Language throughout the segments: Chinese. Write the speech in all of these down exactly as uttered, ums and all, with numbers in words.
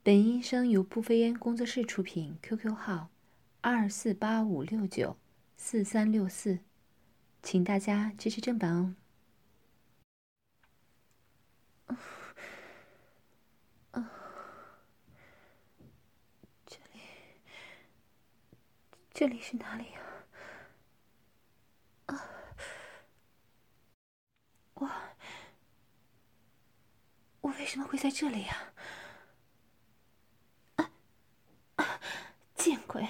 本音声由不飞烟工作室出品 ，Q Q 号二四八五六九四三六四，请大家支持正版哦。啊，这里，这里是哪里呀？啊，我，我为什么会在这里呀？啊啊！见鬼！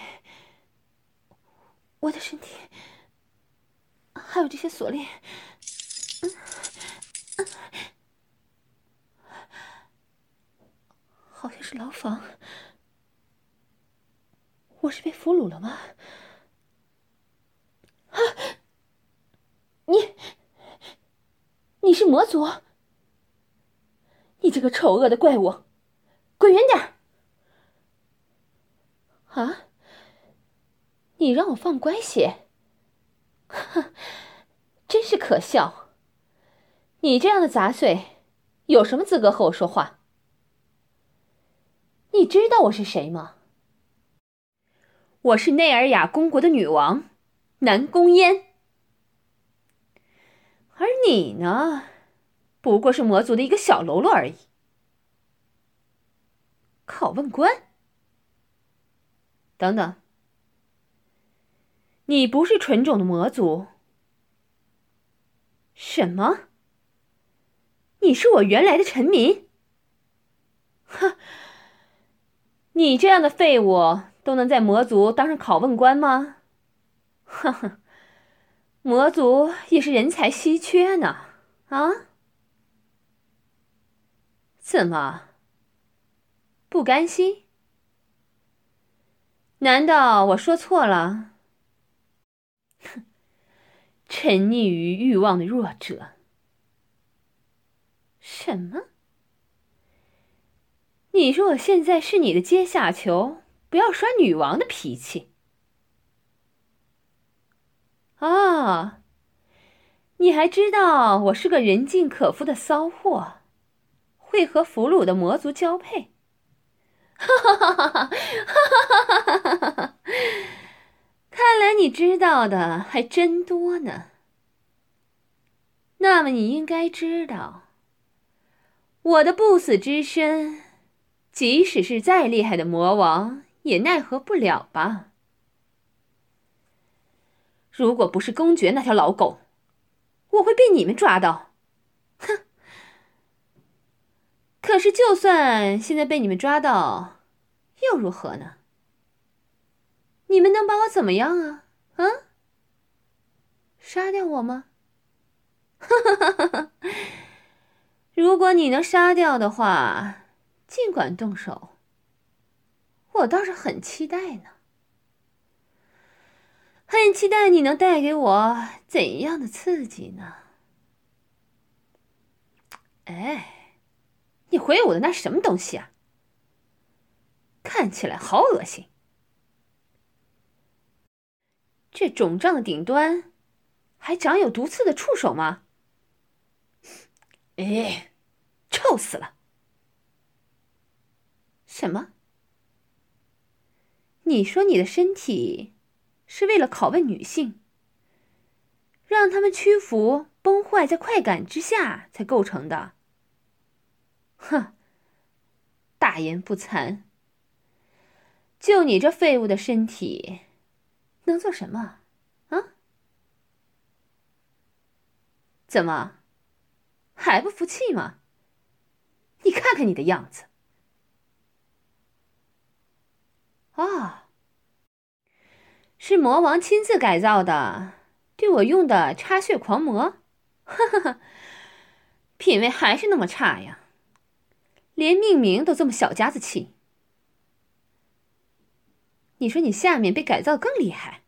我的身体还有这些锁链，嗯嗯，好像是牢房。我是被俘虏了吗？啊！你，你是魔族？你这个丑恶的怪物，滚远点儿！啊！你让我放乖些？哼，真是可笑！你这样的杂碎，有什么资格和我说话？你知道我是谁吗？我是内尔雅公国的女王，南宫烟。而你呢，不过是魔族的一个小喽啰而已。拷问官？等等，你不是纯种的魔族？什么？你是我原来的臣民？哼！你这样的废物都能在魔族当上拷问官吗？呵呵，魔族也是人才稀缺呢。啊？怎么？不甘心？难道我说错了？哼，沉溺于欲望的弱者。什么？你说我现在是你的阶下囚，不要耍女王的脾气。啊，你还知道我是个人尽可夫的骚货，会和俘虏的魔族交配。哈哈哈哈哈哈哈哈哈！看来你知道的还真多呢。那么你应该知道，我的不死之身，即使是再厉害的魔王，也奈何不了吧？如果不是公爵那条老狗，我会被你们抓到。哼！可是就算现在被你们抓到，又如何呢？你们能把我怎么样啊？啊？杀掉我吗？哈哈哈哈！如果你能杀掉的话，尽管动手。我倒是很期待呢，很期待你能带给我怎样的刺激呢？哎，你挥舞的那是什么东西啊？看起来好恶心。这肿胀的顶端，还长有毒刺的触手吗？哎，臭死了！什么？你说你的身体是为了拷问女性，让他们屈服崩坏在快感之下才构成的？哼，大言不惭！就你这废物的身体，能做什么啊？怎么，还不服气吗？你看看你的样子。啊，是魔王亲自改造的，对我用的插血狂魔。哈哈哈，品味还是那么差呀，连命名都这么小家子气。你说你下面被改造更厉害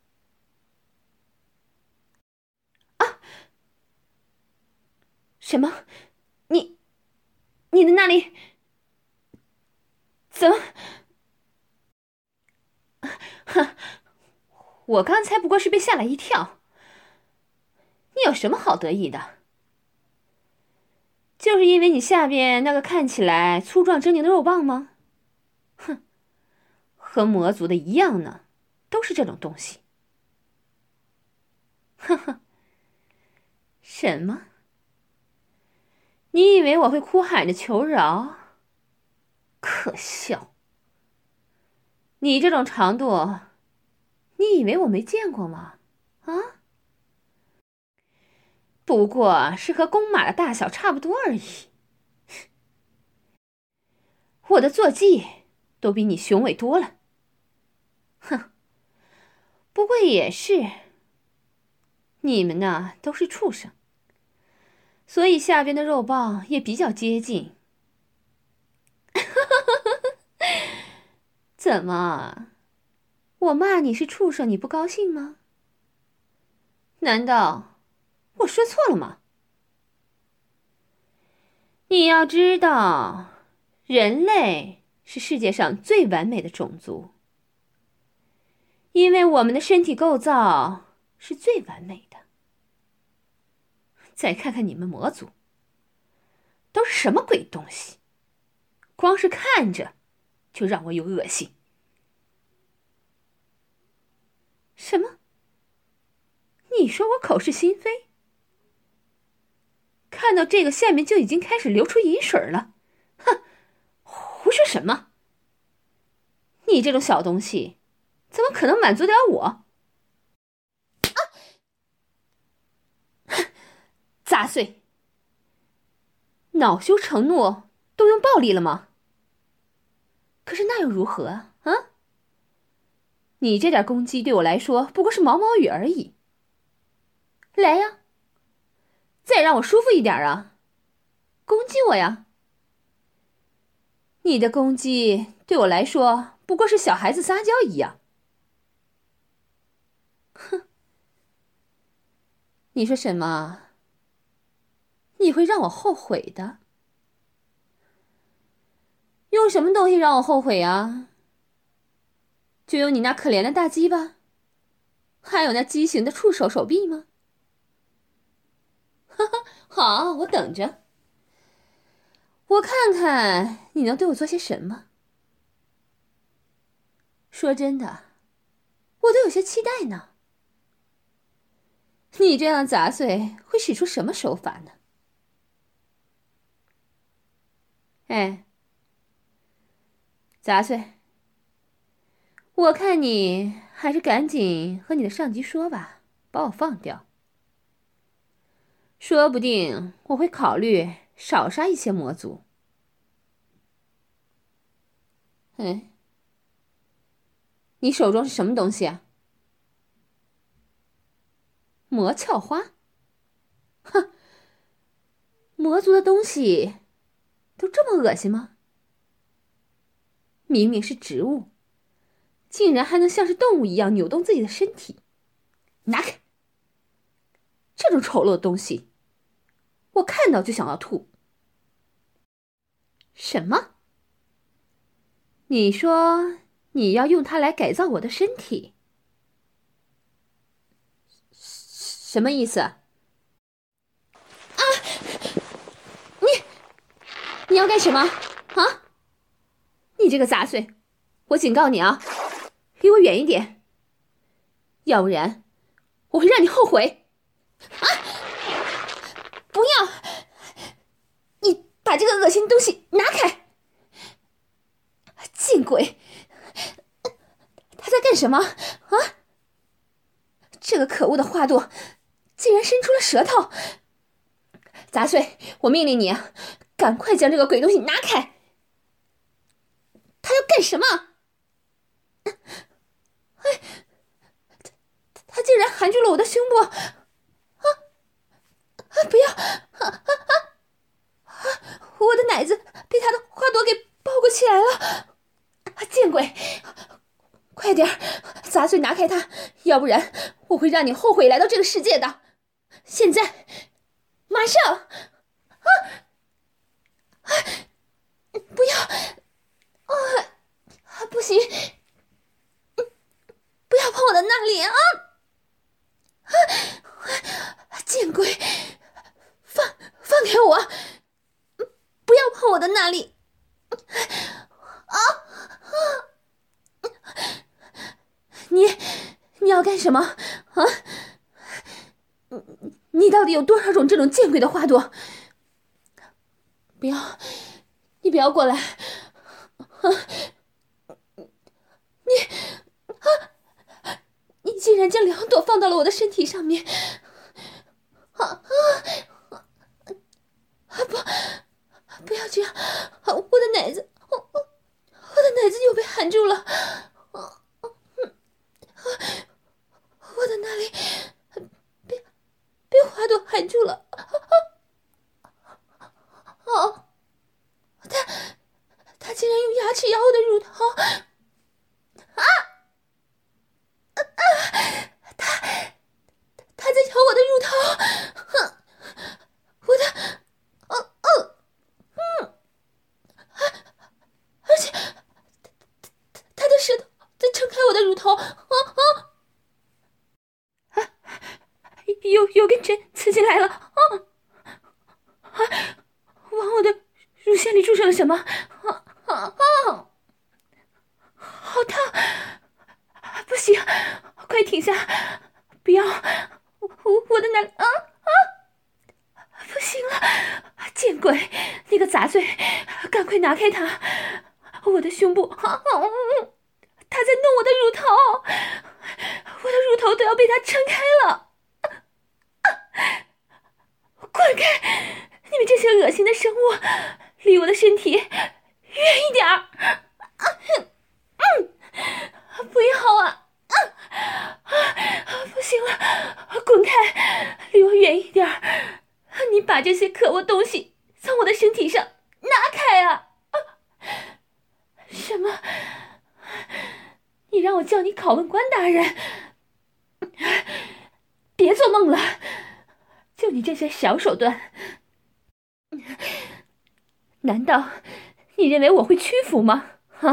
啊？什么？你你的那里怎么？哼，我刚才不过是被吓了一跳。你有什么好得意的？就是因为你下边那个看起来粗壮狰狞的肉棒吗？ 和魔族的一样呢，都是这种东西。呵呵，什么？你以为我会哭喊着求饶？可笑！你这种长度，你以为我没见过吗？啊？不过是和公马的大小差不多而已。我的坐骑都比你雄伟多了。哼，不过也是，你们呢都是畜生，所以下边的肉棒也比较接近。怎么？我骂你是畜生，你不高兴吗？难道我说错了吗？你要知道，人类是世界上最完美的种族，因为我们的身体构造是最完美的。再看看你们魔族，都是什么鬼东西？光是看着就让我有恶心。什么？你说我口是心非？看到这个下面就已经开始流出饮水了。哼，胡说什么？你这种小东西怎么可能满足得了我？啊！杂碎！恼羞成怒，动用暴力了吗？可是那又如何啊？啊！你这点攻击对我来说不过是毛毛雨而已。来呀，再让我舒服一点啊！攻击我呀！你的攻击对我来说不过是小孩子撒娇一样。哼！你说什么？你会让我后悔的？用什么东西让我后悔啊？就用你那可怜的大鸡巴，还有那畸形的触手手臂吗？哈哈，好，我等着。我看看你能对我做些什么。说真的，我都有些期待呢。你这样杂碎会使出什么手法呢？哎，杂碎，我看你还是赶紧和你的上级说吧，把我放掉。说不定我会考虑少杀一些魔族。哎，你手中是什么东西啊？魔鞘花？哼，魔族的东西都这么恶心吗？明明是植物，竟然还能像是动物一样扭动自己的身体。拿开！这种丑陋的东西，我看到就想要吐。什么？你说你要用它来改造我的身体？什么意思？啊！你你要干什么？啊！你这个杂碎，我警告你啊，离我远一点，要不然我会让你后悔。啊！不要！你把这个恶心的东西拿开！贱鬼！他在干什么？啊！这个可恶的花朵竟然伸出了舌头！杂碎，我命令你，赶快将这个鬼东西拿开！他要干什么？哎，他他竟然含住了我的胸部！啊啊！不要！啊啊啊！啊！我的奶子被他的花朵给包裹起来了！啊！贱鬼！快点儿，杂碎拿开它，要不然我会让你后悔来到这个世界的。现在，马上！啊！啊！不要！啊！不行！不要碰我的那里啊！啊！贱鬼！放放开我！不要碰我的那里！啊啊！ 你要干什么啊？你你到底有多少种这种见鬼的花朵？不要，你不要过来！啊，你啊，你竟然将两朵放到了我的身体上面！啊啊啊！不，不要这样！我的奶子，我我我的奶子又被含住了！啊，我的那里被被花朵含住了！哦，他他竟然用牙齿咬我的乳头！啊！他他在咬我的乳头！哼，我的，哦哦，嗯，而且他的舌头在撑开我的乳头！啊啊！啊，有有根针刺进来了！啊啊！往我的乳腺里注射了什么？啊啊啊！好烫！不行，快停下！不要！我我我的奶啊啊！不行了！见鬼！你个杂碎，赶快拿开它！我的胸部，啊啊！他在弄我的乳头，我的乳头都要被他撑开了！滚开！你们这些恶心的生物，离我的身体远一点儿！嗯，不要啊！不行了，滚开！离我远一点儿！你把这些可恶东西从我的身体上拿开啊！什么？你让我叫你拷问官大人？别做梦了！就你这些小手段，难道你认为我会屈服吗？啊？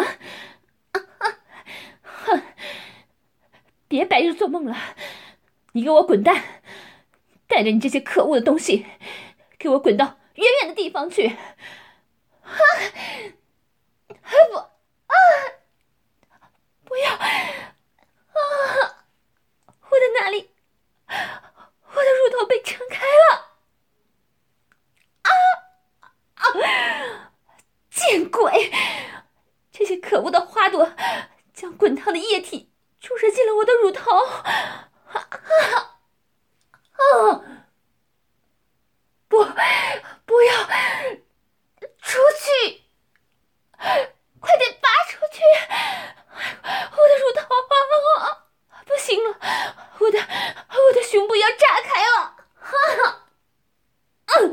哼！别白日做梦了！你给我滚蛋！带着你这些可恶的东西，给我滚到远远的地方去！啊！不！啊！不要！啊！我的哪里？我的乳头被撑开了！啊！啊！见鬼！这些可恶的花朵将滚烫的液体注射进了我的乳头！啊啊！啊！不，不要！出去！快点拔出去！我的乳头啊！不行了，我的我的胸部要炸开了！啊！嗯，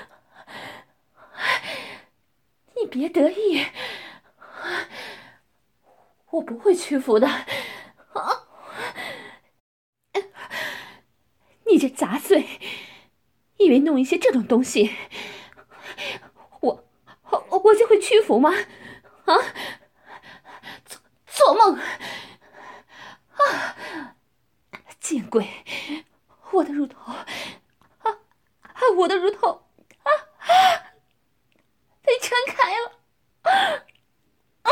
你别得意，我不会屈服的。啊！你这杂碎，以为弄一些这种东西，我我我就会屈服吗？啊！做做梦！啊！见鬼！我的乳头，啊啊！我的乳头，啊啊！被撑开了！啊！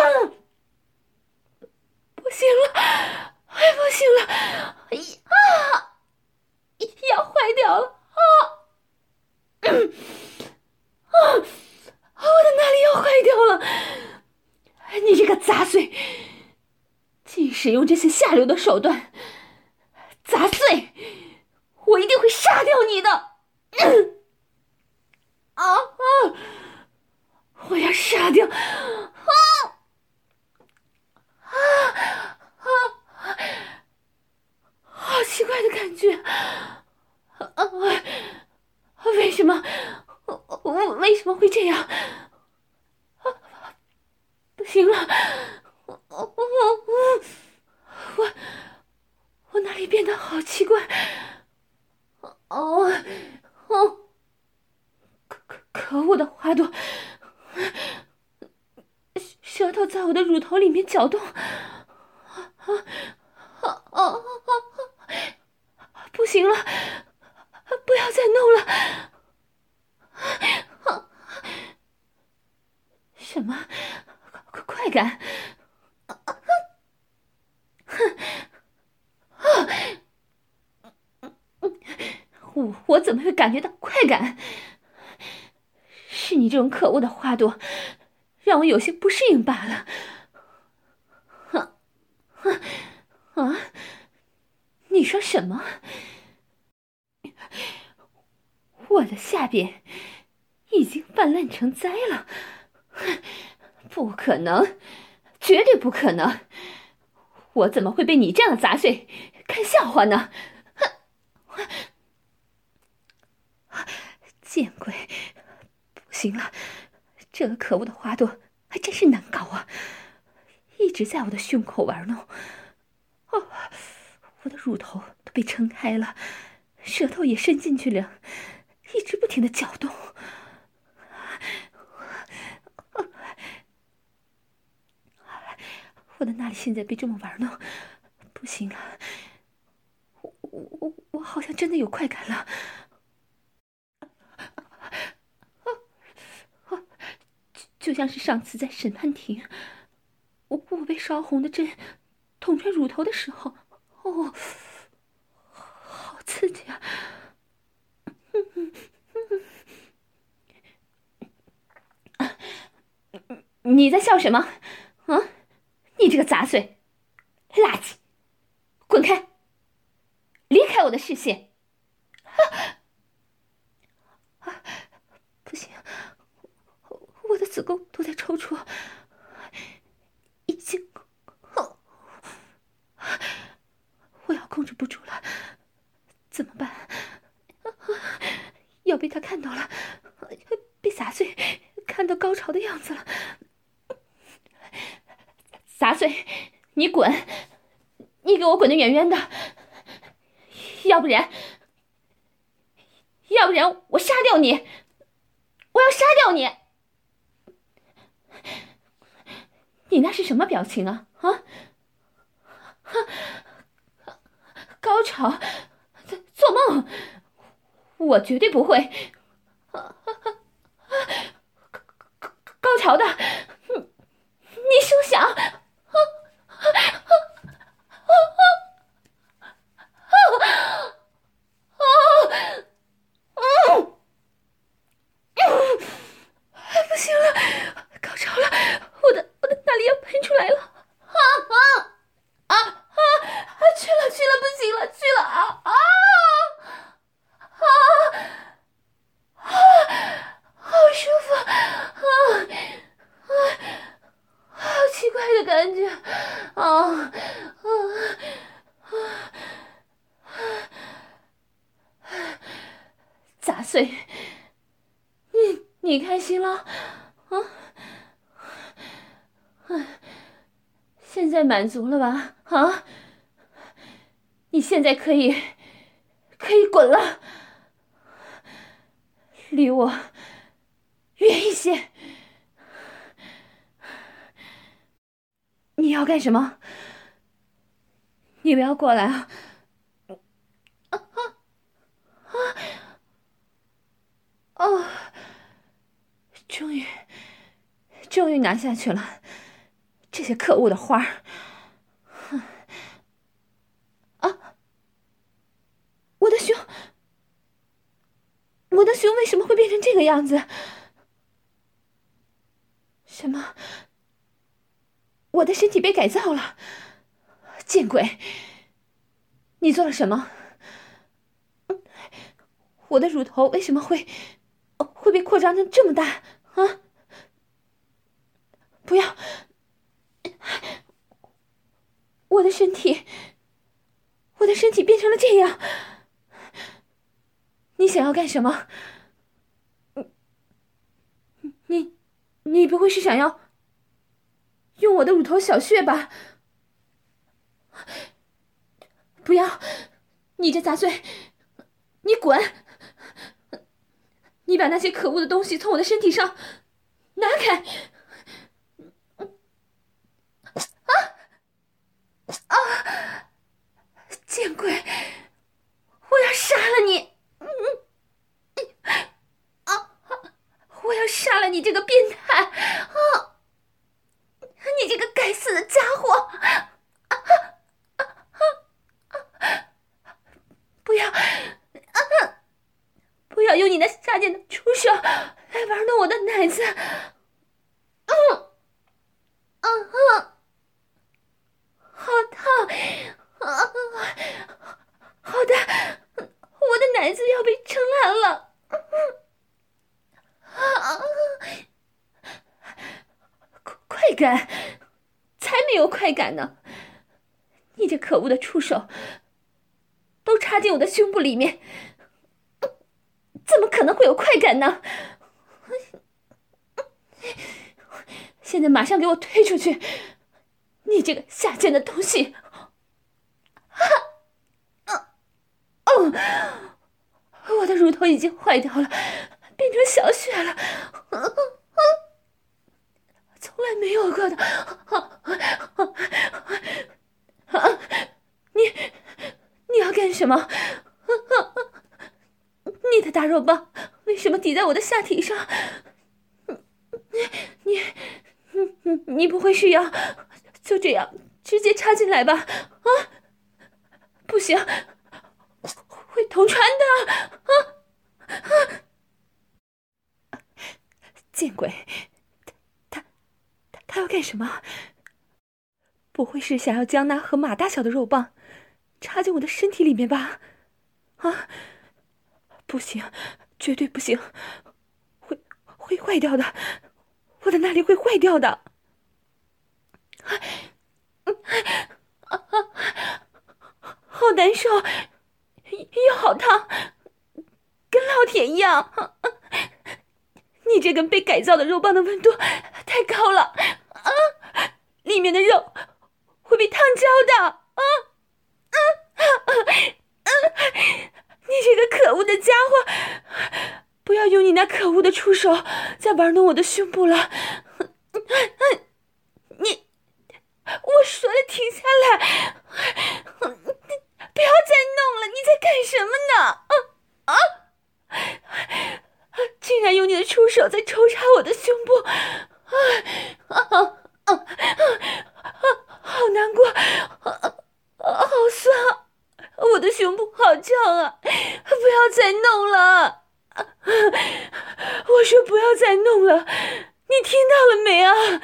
不行了，哎，不行了！哎啊！要坏掉了！啊！嗯啊！我的哪里要坏掉了？你这个杂碎，竟使用这些下流的手段！杂碎，我一定会杀掉你的！嗯、啊啊！我要杀掉！啊啊啊！好奇怪的感觉！啊啊！为什么？我我为什么会这样？啊！不行了！我我我我我哪里变得好奇怪？哦哦！可可可恶的花朵！舌头在我的乳头里面搅动！啊啊啊啊！不行了！不要再弄了！什么快感？哼！啊！ 我我怎么会感觉到快感？是你这种可恶的花朵，让我有些不适应罢了。啊啊！你说什么？我的下边已经泛滥成灾了？不可能，绝对不可能！我怎么会被你这样的杂碎看笑话呢？见鬼！不行了，这个可恶的花朵还真是难搞啊！一直在我的胸口玩弄，哦，我的乳头都被撑开了，舌头也伸进去了，一直不停的搅动。我的那里现在被这么玩弄，不行了，我我我我好像真的有快感了。就像是上次在审判庭，我我被烧红的针捅穿乳头的时候，哦，好刺激啊！你在笑什么？啊，你这个杂碎，垃圾，滚开，离开我的视线！啊，啊，不行，我的子宫都在抽搐，已经，哦，我要控制不住了，怎么办？要被他看到了，被杂碎看到高潮的样子了。杂碎，你滚！你给我滚得远远的，要不然，要不然我杀掉你！我要杀掉你！你那是什么表情啊？啊？高潮？做梦！我绝对不会高潮的！你休想！不行了，高潮了！我的我的那里要喷出来了！啊啊啊啊！去了去了，不行了，去了啊啊啊啊！好舒服啊啊！好奇怪的感觉啊啊啊！杂碎，你你开心了啊？现在满足了吧？啊！你现在可以可以滚了，离我远一些。你要干什么？你不要过来啊！啊啊啊！哦，终于终于拿下去了，这些可恶的花儿！啊！我的胸，我的胸为什么会变成这个样子？什么？我的身体被改造了？见鬼！你做了什么？我的乳头为什么会会被扩张成这么大啊？不要！我的身体，我的身体变成了这样！你想要干什么？你，你不会是想要用我的乳头小穴吧？不要！你这杂碎，你滚！你把那些可恶的东西从我的身体上拿开！啊啊！见鬼！我要杀了你！嗯啊！我要杀了你这个变态！啊！你这个该死的家伙！啊啊啊！不要！啊！ 手来玩弄我的奶子。嗯嗯嗯，好烫啊！好的，我的奶子要被撑烂了。啊！快感？才没有快感呢！你这可恶的触手都插进我的胸部里面，怎么可能会有快感呢？现在马上给我推出去！你这个下贱的东西！哦，我的乳头已经坏掉了，变成小雪了，从来没有过的。你你要干什么？你的大肉棒为什么抵在我的下体上？你你你不会是要就这样直接插进来吧？啊，不行，会捅穿的！啊啊！见鬼！他他他要干什么？不会是想要将那和马大小的肉棒插进我的身体里面吧？啊！不行，绝对不行，会会坏掉的，我的那里会坏掉的。好难受，又好烫，跟烙铁一样。你这根被改造的肉棒的温度太高了啊！里面的肉会被烫焦的啊！啊啊啊！你这个可恶的家伙，不要用你那可恶的触手再玩弄我的胸部了！你，我说了停下来！不要再弄了！你在干什么呢？啊啊！竟然用你的触手在抽插我的胸部！啊啊啊啊！好难过，啊啊，好酸！我的胸部好胀啊！不要再弄了！我说不要再弄了，你听到了没啊？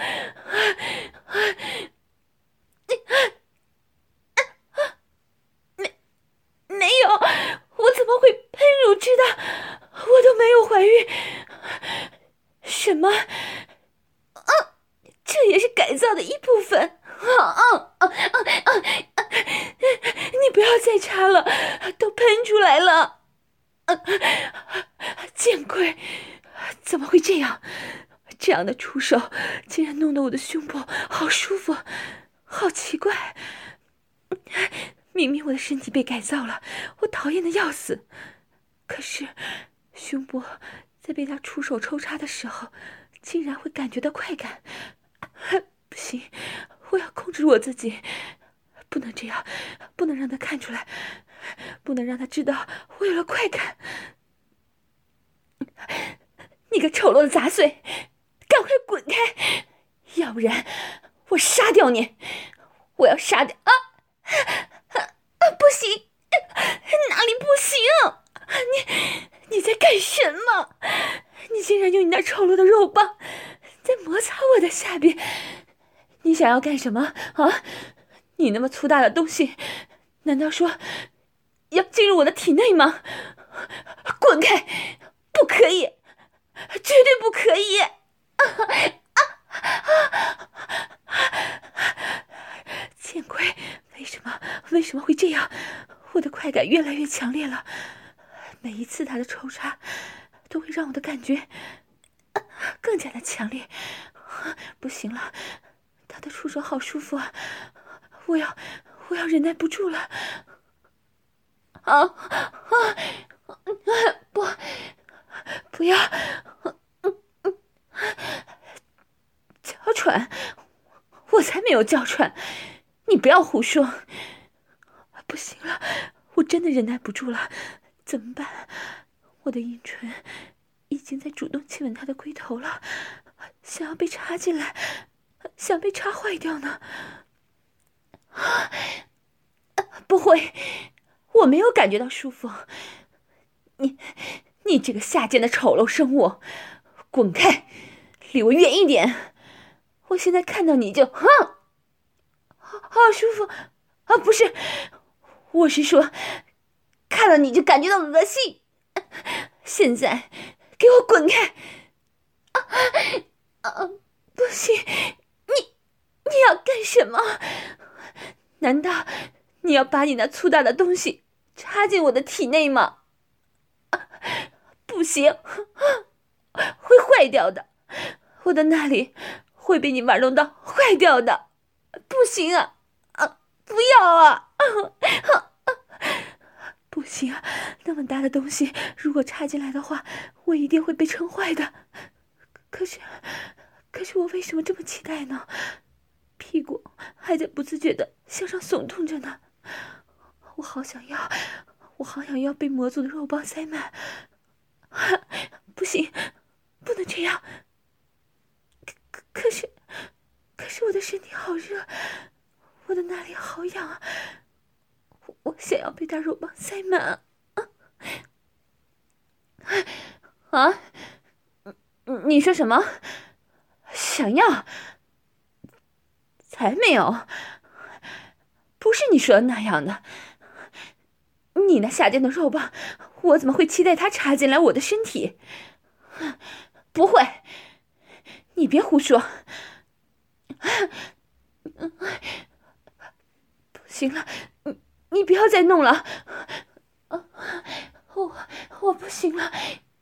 没没有，我怎么会喷乳汁的？我都没有怀孕。什么？啊，这也是改造的一部分。啊啊啊啊啊！你不要再插了，都喷出来了。啊，见鬼！怎么会这样？这样的触手竟然弄得我的胸部好舒服，好奇怪。明明我的身体被改造了，我讨厌的要死，可是胸部在被他出手抽插的时候，竟然会感觉到快感。不行，我要控制我自己，不能这样，不能让他看出来，不能让他知道我有了快感。你个丑陋的杂碎，赶快滚开，要不然我杀掉你！我要杀掉啊！啊，不行，哪里不行？你你在干什么？你竟然用你那丑陋的肉棒在摩擦我的下边！你想要干什么啊？你那么粗大的东西，难道说要进入我的体内吗？滚开！不可以，绝对不可以！啊啊啊！见鬼！为什么？为什么会这样？我的快感越来越强烈了，每一次他的抽插都会让我的感觉更加的强烈。不行了，他的触手好舒服啊！我要，我要忍耐不住了！啊啊！不，不要！娇喘？我才没有娇喘！你不要胡说！不行了，我真的忍耐不住了，怎么办？我的阴唇已经在主动亲吻他的龟头了，想要被插进来，想被插坏掉呢。不会，我没有感觉到舒服。你你这个下贱的丑陋生物，滚开，离我远一点！我现在看到你就哼，好好舒服啊！不是，我是说，看到你就感觉到恶心。现在，给我滚开！啊啊！不行，你你要干什么？难道你要把你那粗大的东西插进我的体内吗？啊、不行，会坏掉的，我的那里会被你玩弄到坏掉的，不行啊！啊，不要啊！啊不行啊，那么大的东西如果插进来的话，我一定会被撑坏的。可是可是我为什么这么期待呢？屁股还在不自觉地向上耸动着呢，我好想要，我好想要被魔族的肉棒塞满。不行，不能这样。可可是可是我的身体好热，我的那里好痒啊，我我想要被大肉棒塞满啊！啊，你说什么？想要？才没有，不是你说的那样的。你那下贱的肉棒，我怎么会期待它插进来我的身体？不会，你别胡说。不行了，你你不要再弄了。我我不行了。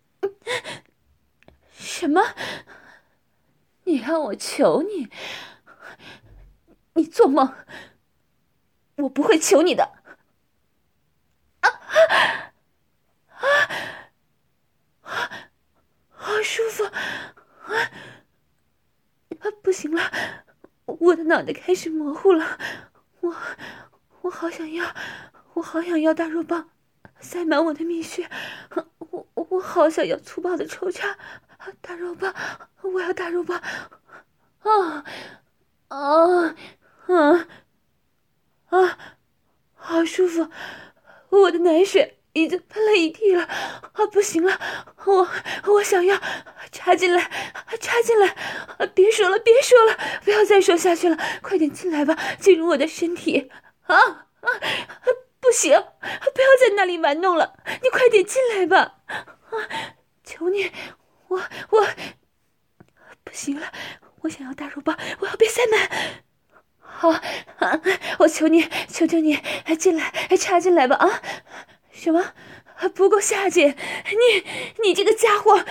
什么？你让我求你？你做梦！我不会求你的。啊啊啊！好舒服啊！啊，不行了，我的脑袋开始模糊了。我我好想要，我好想要大肉棒塞满我的蜜穴。我我好想要粗暴的抽插大肉棒，我要大肉棒。啊啊啊啊！好舒服，我的奶水已经喷了一地了。啊，不行了，我我想要插进来，插进来！啊，别说了，别说了，不要再说下去了，快点进来吧，进入我的身体。啊啊！不行，不要在那里玩弄了，你快点进来吧！啊，求你，我我不行了，我想要大肉棒，我要被塞满。好、啊，我求你，求求你，进来，插进来吧！啊，什么？不够下贱？你，你这个家伙！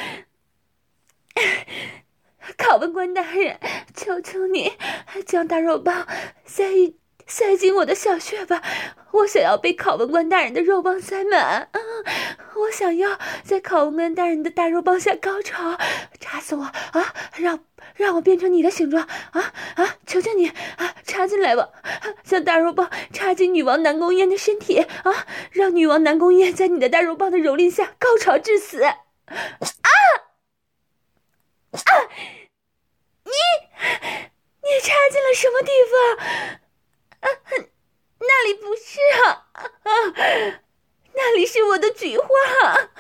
拷问官大人，求求你，将大肉棒塞塞进我的小穴吧！我想要被拷问官大人的肉棒塞满，啊！我想要在拷问官大人的大肉棒下高潮，插死我啊！让让我变成你的形状啊啊！求求你啊，插进来吧！将大肉棒插进女王南宫燕的身体啊！让女王南宫燕在你的大肉棒的蹂躏下高潮致死！啊啊！你你插进了什么地方？啊，那里不是啊！啊，那里是我的菊花！啊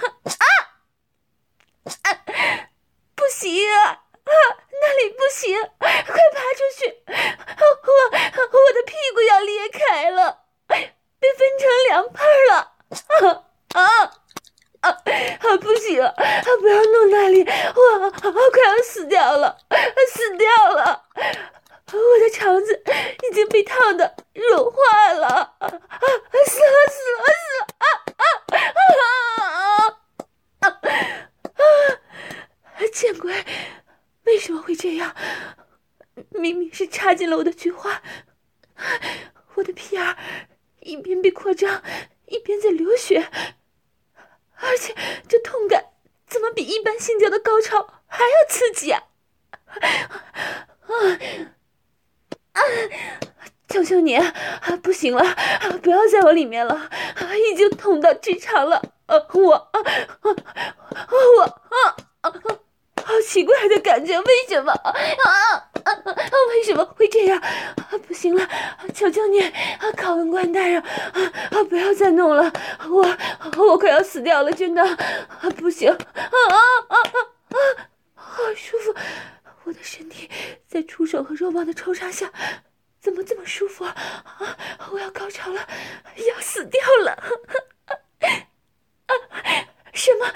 啊！不行啊！啊，那里不行！快爬出去！我我的屁股要裂开了，被分成两半了！啊啊啊！啊，不行！啊，不要弄那里！我我快要死掉了，死掉了！我的肠子已经被烫的融化了！啊啊！死了死了死了！啊啊啊啊啊！啊！见鬼！为什么会这样？明明是插进了我的菊花，我的屁眼一边被扩张，一边在流血，而且这痛感怎么比一般性交的高潮还要刺激啊！啊啊！求求你啊！不行了，不要在我里面了，已经痛到直肠了。呃，我啊啊我啊啊！好奇怪的感觉，为什么啊啊啊？为什么会这这样？啊，不行了，求求你，啊，考文官大人，啊，不要再弄了，我我快要死掉了，真的，啊，不行，啊啊啊啊啊，好舒服，我的身体在触手和肉棒的抽插下，怎么这么舒服啊？啊，我要高潮了，要死掉了！啊，什么？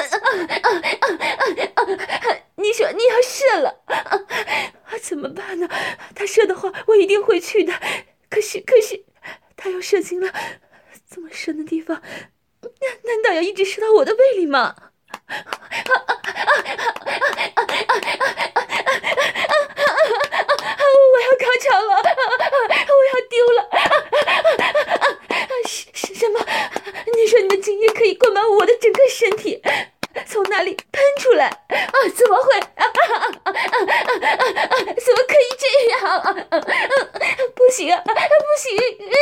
你说你要射了？啊，怎么办呢？他射的话，我一定会去的。可是，可是，他要射精了，这么深的地方，难道要一直射到我的胃里吗？我要高潮了，我要丢了！什什么？你说你的精液可以灌满我的整个身体，从哪里喷出来？啊，怎么会？啊啊啊啊啊啊！怎么可以这样？啊啊啊、不行啊，不行！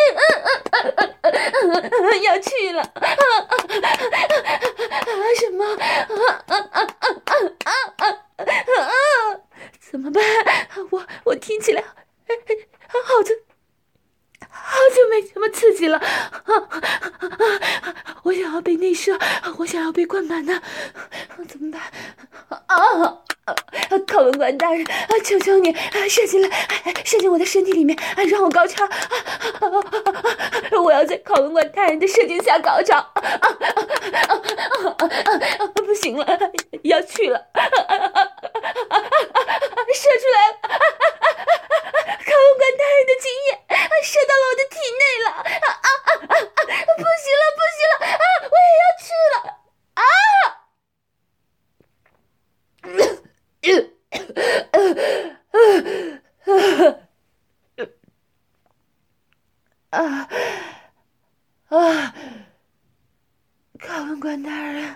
要去了！啊啊啊！什么？啊啊啊啊啊啊啊！怎么办？我我听起来好久好久没这么刺激了！啊啊！我想要被内射，我想要被灌满呢，怎么办？啊！考文官大人，啊，求求你，啊，射进来，射进我的身体里面，啊，让我高潮！啊啊啊、我要在考文官大人的射精下高潮！啊啊啊啊啊！不行了，要去了！啊啊啊啊啊、射出来了！啊啊啊、考文官大人的精液射到了我的体内了！啊啊啊啊！不行了，不行了！啊，我也要去了！啊！啊啊！考文官大人，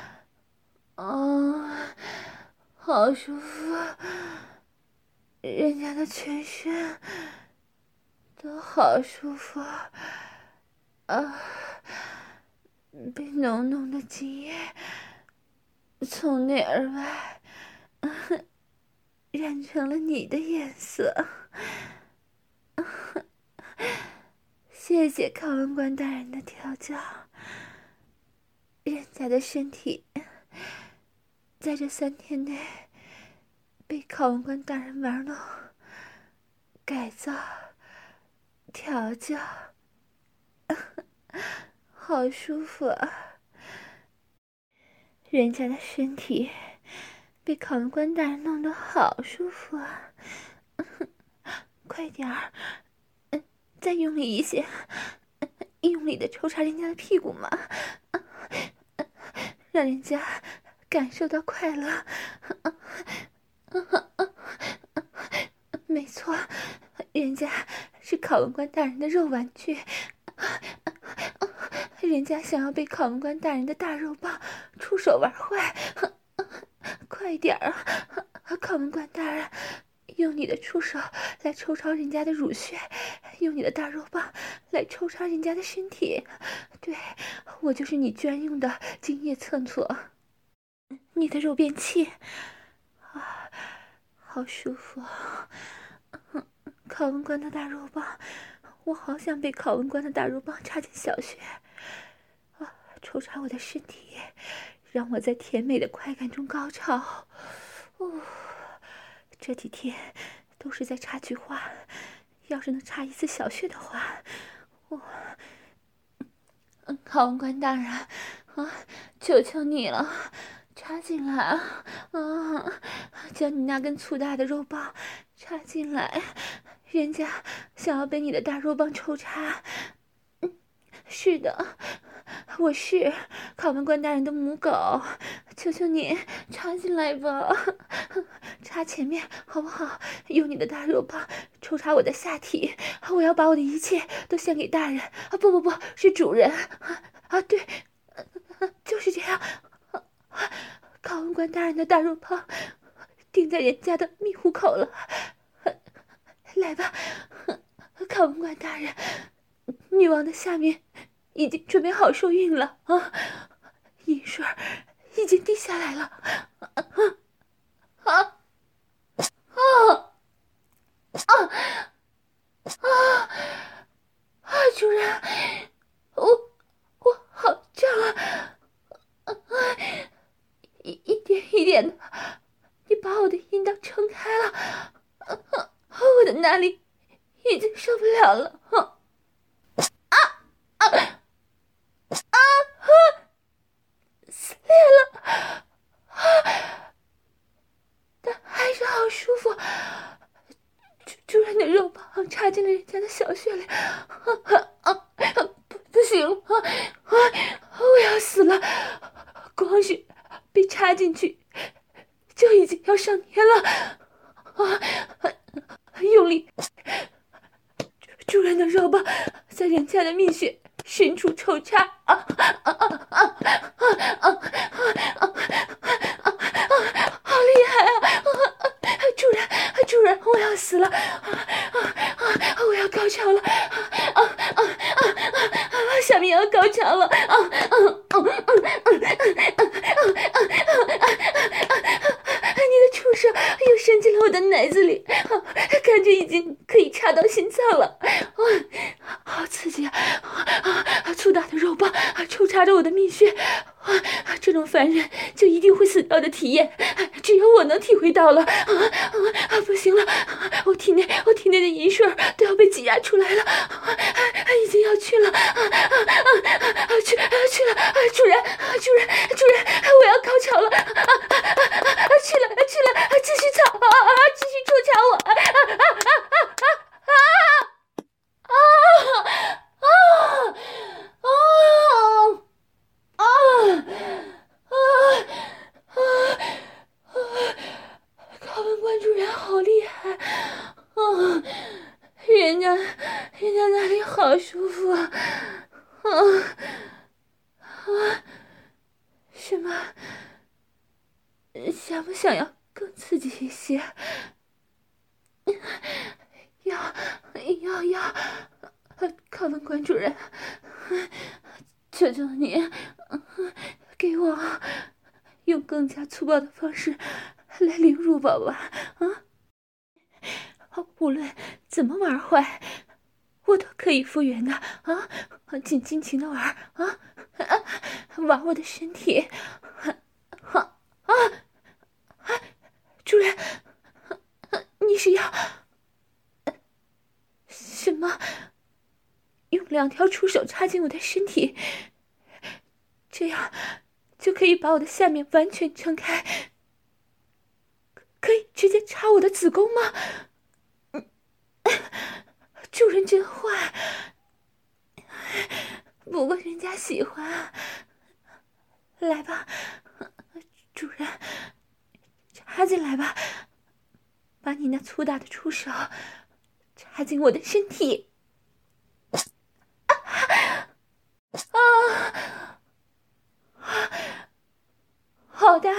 啊，好舒服，人家的全身都好舒服啊！被浓浓的精液从内而外染成了你的颜色。谢谢考文官大人的调教，人家的身体在这三天内被考文官大人玩弄、改造、调教，好舒服啊！人家的身体被考文官大人弄得好舒服啊！快点儿！再用力一些，用力的抽插人家的屁股嘛，让人家感受到快乐。没错，人家是考文官大人的肉玩具，人家想要被考文官大人的大肉棒出手玩坏。快点啊，考文官大人！用你的触手来抽插人家的乳穴，用你的大肉棒来抽插人家的身体。对，我就是你专用的精液厕所，你的肉便器啊，好舒服！考文官的大肉棒，我好想被考文官的大肉棒插进小穴啊，抽插我的身体，让我在甜美的快感中高潮。哦。这几天都是在插菊花，要是能插一次小穴的话，我，嗯，考文官大人，啊，求求你了，插进来啊！啊，将你那根粗大的肉棒插进来，人家想要被你的大肉棒抽插。嗯，是的。我是考文官大人的母狗，求求你插进来吧，插前面好不好？用你的大肉棒抽插我的下体，我要把我的一切都献给大人啊！不不不，是主人啊啊！对，就是这样。考文官大人的大肉棒顶在人家的蜜壶口了，来吧，考文官大人，女王的下面已经准备好受孕了啊！银水已经滴下来了，啊啊啊啊！ 啊啊！主人，我我好胀啊！啊，一一点一点的，你把我的阴道撑开了，啊啊！我的那里已经受不了了，啊啊啊啊！撕裂了，啊！但还是好舒服。主主人的肉棒插进了人家的小穴里，啊啊啊！不不行了，啊啊！我要死了！光是被插进去就已经要上天了，啊！用力，主人的肉棒在人家的蜜穴深处抽插，啊啊啊啊啊啊啊啊！好厉害啊！主人，主人，我要死了！啊啊啊！我要高潮了！啊啊啊啊！下面要高潮了！啊啊啊啊啊啊啊！你的触手又伸进了我的奶子里，感觉已经可以插到心脏了！啊，好刺激啊！啊，粗大的肉棒抽插着我的蜜穴，啊，这种凡人就一定会死掉的体验，只有我能体会到了！啊啊！不行了，我体内我体内的银水都要被挤压出来了，啊，已经要去了！啊啊啊啊！去去了！主人，主人，主人，我要高潮了！啊啊啊啊！去了去了！继续操！啊啊！继续抽插我！啊啊啊啊啊啊！啊啊啊啊啊啊！考文馆主人好厉害啊！人家人家那里好舒服啊！啊啊！什么？想不想要更刺激一些？要要要！考文馆主人，求求你，给我用更加粗暴的方式来凌辱宝宝啊！无论怎么玩坏，我都可以复原的啊！尽尽情的玩啊！玩我的身体，啊啊！主人，你是要什么？用两条触手插进我的身体，这样就可以把我的下面完全撑开，可以直接插我的子宫吗？主人真坏，不过人家喜欢啊。来吧，主人，插进来吧，把你那粗大的触手插进我的身体。啊！好的，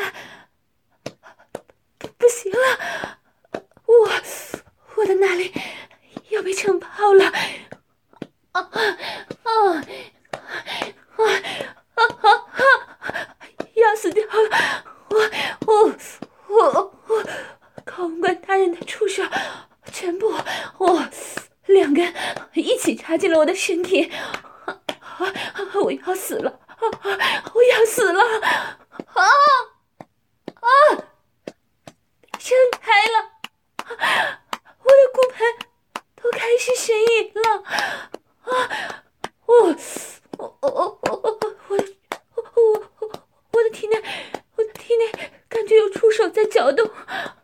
不行了，我我的那里要被撑爆了！啊啊啊啊啊！要死掉了！我我我我，考文馆大人的触手全部我两根一起插进了我的身体，我要死了！我要死了！啊啊！撑开了，我的骨盆都开始呻吟了！啊！我我我我我我的我我的体内，我的体内感觉有触手在搅动。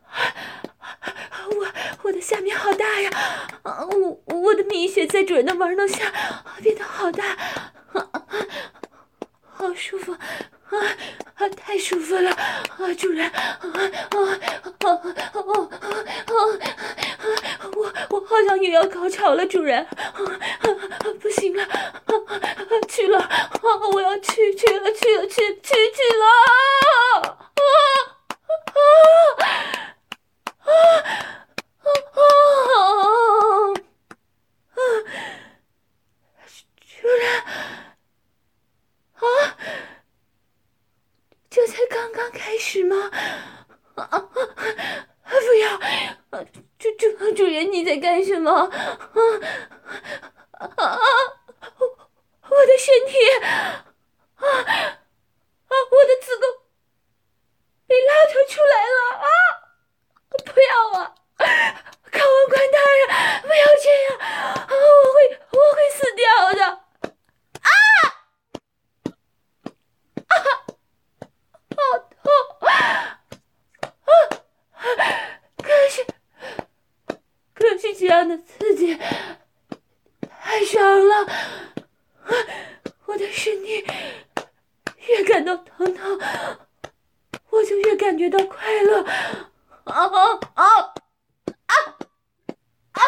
我我的下面好大呀！啊，我我的蜜穴在主人的玩弄下变得好大，啊，好舒服啊！啊，太舒服了啊，主人！啊啊啊啊啊！我我好像又要高潮了，主人！啊啊，不行了！啊啊，去了！啊，我要去去了去了去去去了！啊啊啊啊啊！啊，主人啊！这才刚刚开始吗？啊啊！不要！主主主人，你在干干什么？啊啊啊！我的身体，啊啊！我的子宫被拉扯出来了啊！不要啊！考文官大人，不要这样！啊，我会，我会死掉的！啊！啊！好痛！啊！可是，可是这样的刺激太爽了！啊，我的身体越感到疼痛，我就越感觉到快乐。啊啊啊！啊啊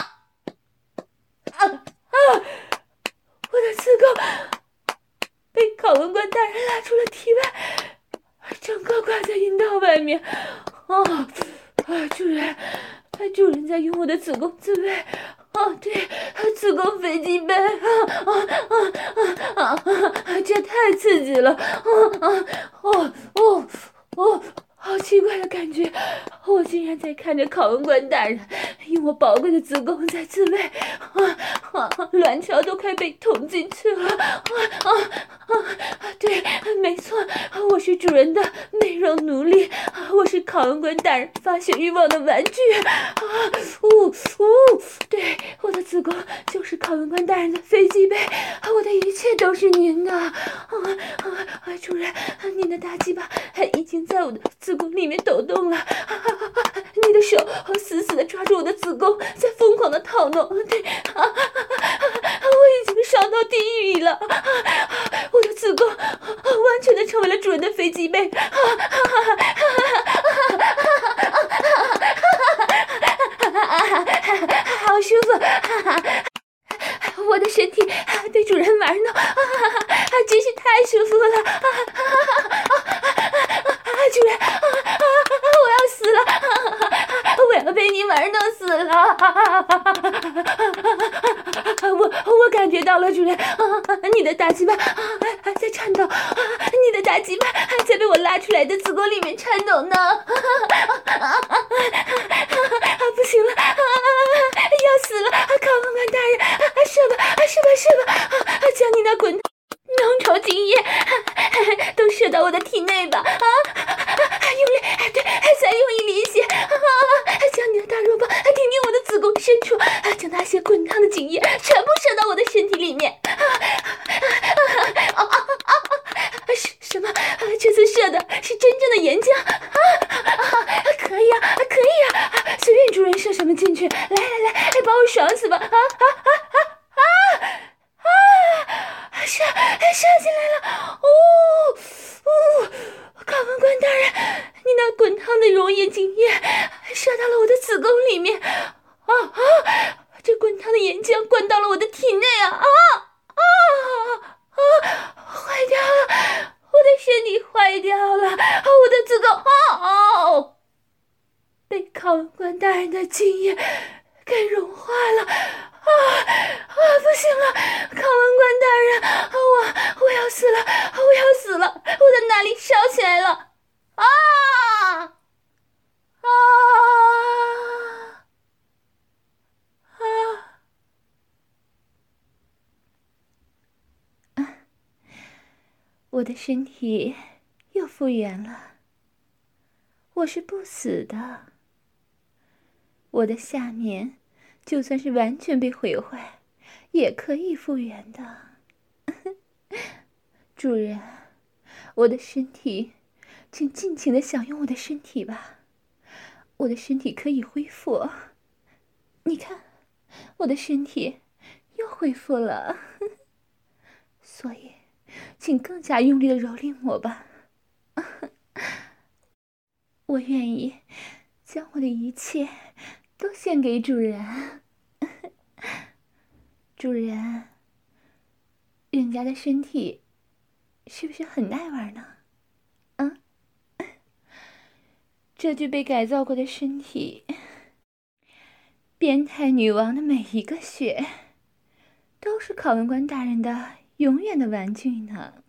啊啊！我的子宫被考文官大人拉出了体外，整个挂在阴道外面。啊啊！主人，主人在用我的子宫自慰。哦，对，子宫飞机杯。啊啊啊啊啊！这太刺激了！啊啊哦哦哦！好奇怪的感觉，我竟然在看着考文官大人用我宝贵的子宫在自慰，啊啊！卵巢都快被捅进去了，啊啊啊！对，没错，我是主人的美容奴隶，我是考文官大人发泄欲望的玩具，啊呜呜！对，我的子宫就是考文官大人的飞机杯，我的一切都是您的，啊啊啊！主人，您的大鸡巴已经在我的子宫里面抖动了，啊啊啊！你的手死死地抓住我的子宫，在疯狂的套弄。对，啊啊啊！我已经上到地狱了，啊啊！我的子宫完全的成为了主人的飞机杯，啊啊啊啊！好舒服，我的身体对主人玩弄，啊啊！真是太舒服了，啊啊啊！主人，啊啊！我要死了，啊，我要被你玩弄死了！我我感觉到了，主人，啊，你的大鸡巴还在颤抖，啊，你的大鸡巴还在被我拉出来的子宫里面颤抖呢！啊，不行了，啊，要死了！考文官大人，射吧，射吧，射吧！将你那滚浓稠精液都射到我的体内吧！啊，用力，对，再用一力些！啊，将你的大肉棒顶进我的子宫深处，将那些滚烫的精液全部射到我的身体里面！啊啊啊啊啊！什什么？这次射的是真正的岩浆！啊啊！可以啊，可以啊！随便主人射什么进去，来来来，把我爽死吧！啊啊啊啊啊！啊！射射进来了！哦哦！考文官大人，你那滚烫的熔岩精液射到了我的子宫里面！啊啊！这滚烫的岩浆灌到了我的体内啊！啊啊啊！坏掉了！我的身体坏掉了！我的子宫啊哦！被考文官大人的精液给融化了！啊啊！不行了，考文官大人，我我要死了，我要死了，我的哪里烧起来了！啊啊啊！我的身体又复原了，我是不死的。我的下面就算是完全被毁坏，也可以复原的。主人，我的身体，请尽情的享用我的身体吧。我的身体可以恢复，你看，我的身体又恢复了。所以，请更加用力的蹂躏我吧。我愿意将我的一切都献给主人。主人，人家的身体是不是很耐玩呢？啊，这具被改造过的身体，变态女王的每一个血，都是考文官大人的永远的玩具呢。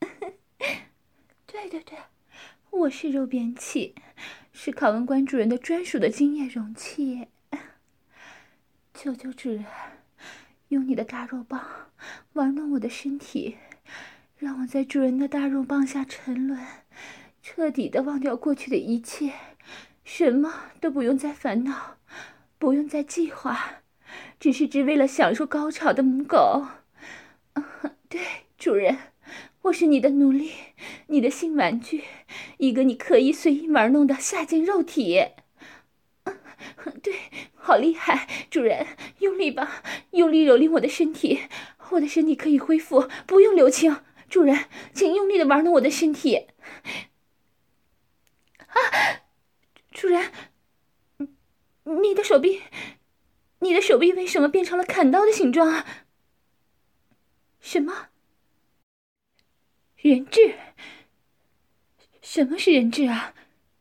对对对，我是肉便器，是考文官主人的专属的精液容器。 求求主人，用你的大肉棒玩弄我的身体，让我在主人的大肉棒下沉沦，彻底的忘掉过去的一切，什么都不用再烦恼，不用再计划，只是只为了享受高潮的母狗。啊，对，主人，我是你的奴隶，你的性玩具，一个你可以随意玩弄的下贱肉体。对，好厉害，主人，用力吧，用力蹂躏我的身体，我的身体可以恢复，不用留情。主人，请用力的玩弄我的身体。啊，主人，你的手臂，你的手臂为什么变成了砍刀的形状啊？什么？人质？什么是人质啊？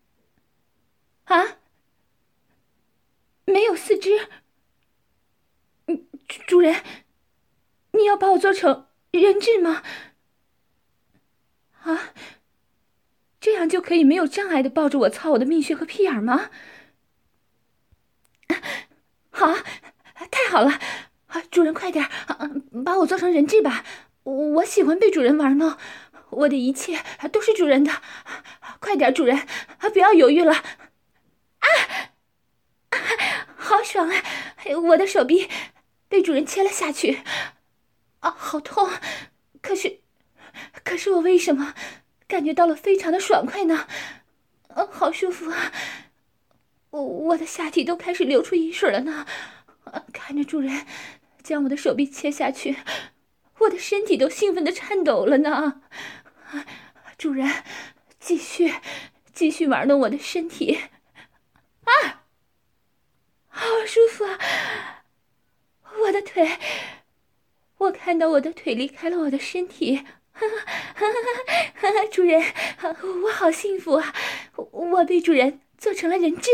啊？没有四肢？嗯，主人，你要把我做成人质吗？啊，这样就可以没有障碍的抱着我操我的蜜穴和屁眼吗？好，太好了！主人快点，把我做成人质吧！我喜欢被主人玩弄，我的一切都是主人的。快点，主人，不要犹豫了！啊！好爽啊！我的手臂被主人切了下去，啊，好痛！可是，可是我为什么感觉到了非常的爽快呢？啊，好舒服啊！我我的下体都开始流出饮水了呢。啊，看着主人将我的手臂切下去，我的身体都兴奋的颤抖了呢。啊，主人，继续，继续玩弄我的身体。啊！好舒服啊！我的腿，我看到我的腿离开了我的身体。主人，我好幸福啊！我被主人做成了人质。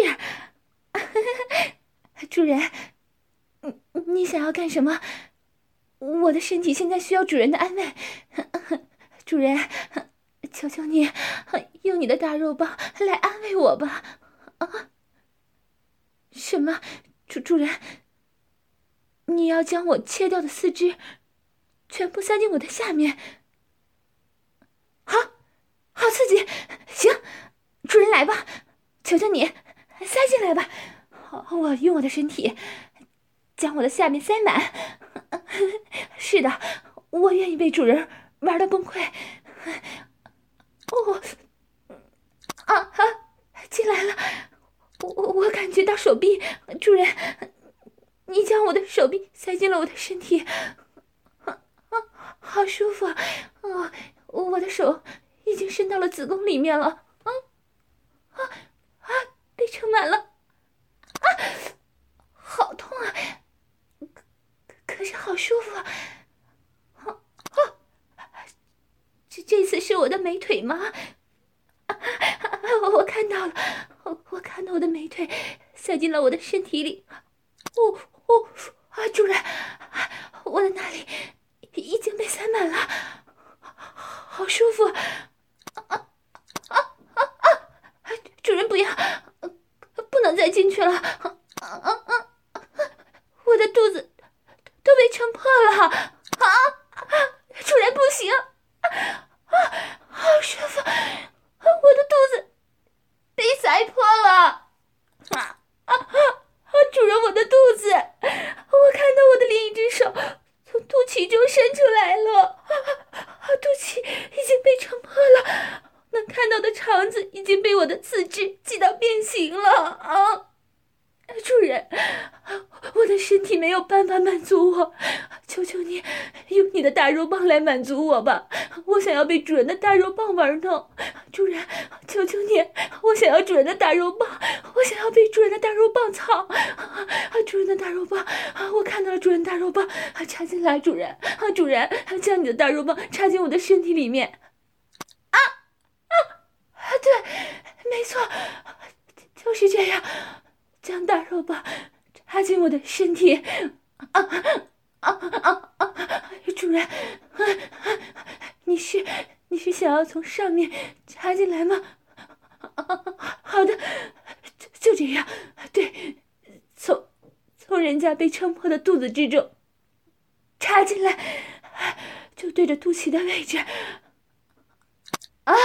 主人，你想要干什么？我的身体现在需要主人的安慰。主人，求求你，用你的大肉棒来安慰我吧。啊！什么？主主人，你要将我切掉的四肢全部塞进我的下面？好，好刺激！行，主人来吧，求求你塞进来吧。好，我用我的身体将我的下面塞满。是的，我愿意被主人玩到崩溃。哦，啊啊，进来了！我我感觉到手臂，主人，你将我的手臂塞进了我的身体，啊啊，好舒服啊！啊，我的手已经伸到了子宫里面了，啊啊啊，被撑满了，啊，好痛啊！可可是好舒服啊！啊啊，这这次是我的美腿吗？啊啊，我看到了，我我看到我的美腿塞进了我的身体里。哦哦啊，主人，我的那里已经被塞满了，好舒服！啊啊啊啊！主人不要，不能再进去了！啊啊啊！我的肚子都被撑破了！啊！主人不行！啊，好舒服！我的肚子被塞破了！啊啊啊！主人，我的肚子！我看到我的另一只手从肚脐中伸出来了，啊，肚脐已经被撑破了，能看到的肠子已经被我的四肢挤到变形了啊！主人，我的身体没有办法满足我，求求你用你的大肉棒来满足我吧！我想要被主人的大肉棒玩弄，主人，求求你，我想要主人的大肉棒，我想要被主人的大肉棒操！啊，主人的大肉棒，啊，我看到了主人大肉棒，啊，插进来，主人，啊，主人，将你的大肉棒插进我的身体里面。啊啊啊！对，没错，就是这样。将大肉棒插进我的身体，啊啊啊啊！主人，啊啊，你是你是想要从上面插进来吗？啊，好的，就就这样，对，从从从人家被撑破的肚子之中插进来，就对着肚脐的位置。啊，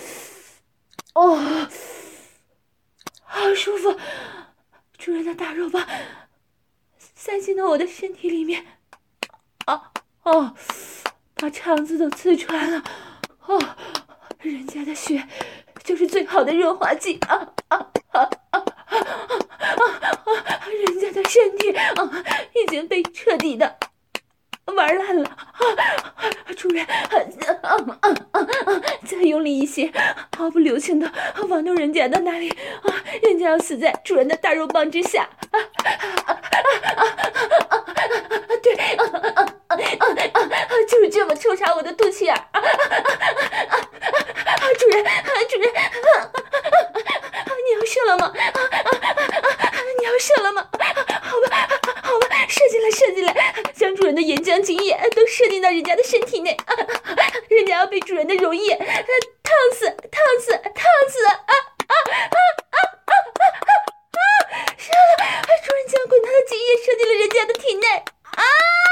哦，好舒服！主人的大肉棒塞进了我的身体里面。啊哦，把肠子都刺穿了。哦，人家的血就是最好的润滑剂啊啊啊啊啊啊！人家的身体啊已经被彻底的玩烂了啊！主人，啊啊啊啊！再用力一些，毫不留情的玩弄人家的那里啊！人家要死在主人的大肉棒之下！啊啊啊啊啊！对，啊啊啊啊啊！就是这么抽插我的肚脐眼！啊啊啊啊！主人，主人，你要射了吗？啊啊啊！你要射了吗？好吧，好吧，射进来，射进来，将主人的岩浆精液都射进到人家的身体内，人家要被主人的溶液烫死，烫死，烫死！啊啊啊啊啊啊啊！射了！主人将滚烫的精液射进了人家的体内，啊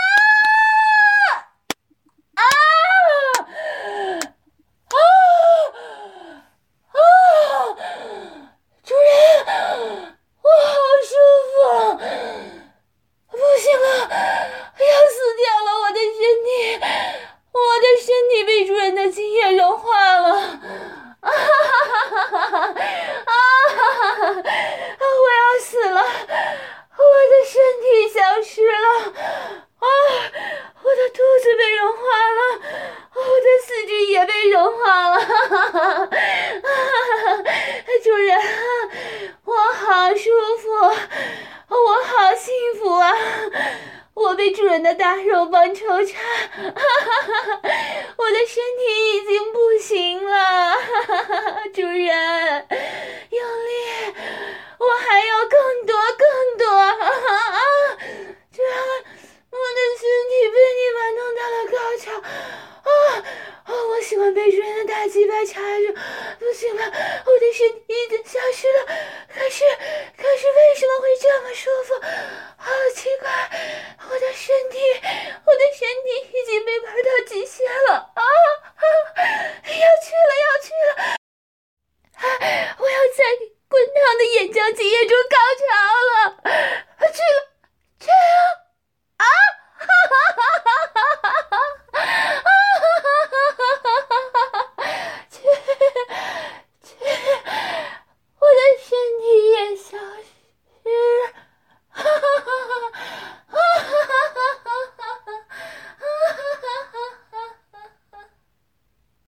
啊啊啊！主人，我好舒服。不行了，要死掉了！我的身体，我的身体被主人的精液融化了！啊哈哈哈哈哈！啊哈哈哈！我要死了！我的身体消失了！啊，我的肚子被融化了，我的四肢也被融化了！哈哈哈哈！主人，我好舒服，我好幸福啊！我被主人的大肉棒抽插，哈哈哈！我的身体已经不行了，哈哈哈！主人，用力，我还要更多更多！